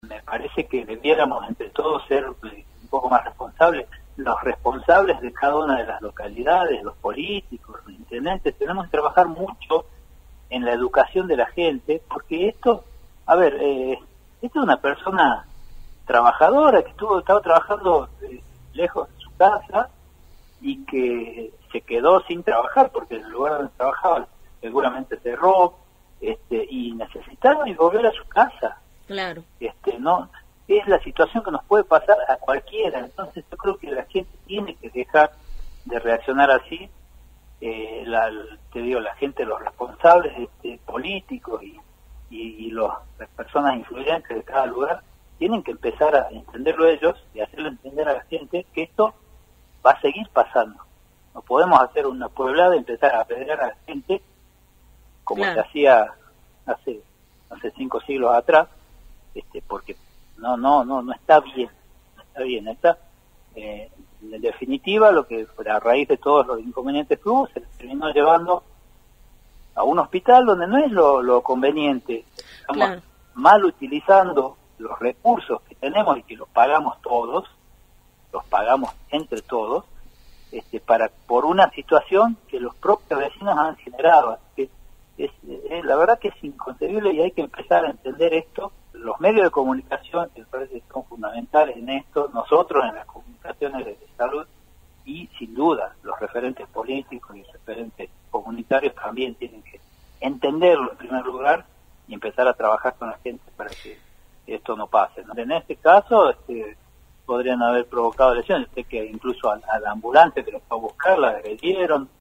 Me parece que debiéramos entre todos ser un poco más responsables. Los responsables de cada una de las localidades, los políticos, los intendentes, tenemos que trabajar mucho en la educación de la gente, porque esto, esta es una persona trabajadora que estaba trabajando lejos de su casa y que se quedó sin trabajar porque el lugar donde trabajaba seguramente cerró, y necesitaba volver a su casa. Claro. No es la situación que nos puede pasar a cualquiera. Entonces yo creo que la gente tiene que dejar de reaccionar así. La gente, los responsables políticos y las personas influyentes de cada lugar tienen que empezar a entenderlo ellos y hacerlo entender a la gente que esto va a seguir pasando. No podemos hacer una pueblada y empezar a apedrear a la gente como se hacía hace 5 siglos atrás, porque no está bien, en definitiva lo que a raíz de todos los inconvenientes que hubo se terminó llevando a un hospital donde no es lo conveniente. Estamos mal utilizando los recursos que tenemos y que los pagamos todos, los pagamos entre todos, por una situación que los propios vecinos han generado. Así que la verdad que es inconcebible y hay que empezar a entender esto. Los medios de comunicación, que me parece que son fundamentales en esto, nosotros en las comunicaciones de salud, y sin duda los referentes políticos y referentes comunitarios también tienen que entenderlo en primer lugar y empezar a trabajar con la gente para que esto no pase, ¿no? En este caso podrían haber provocado lesiones. Sé que incluso al ambulante que lo fue a buscar la agredieron.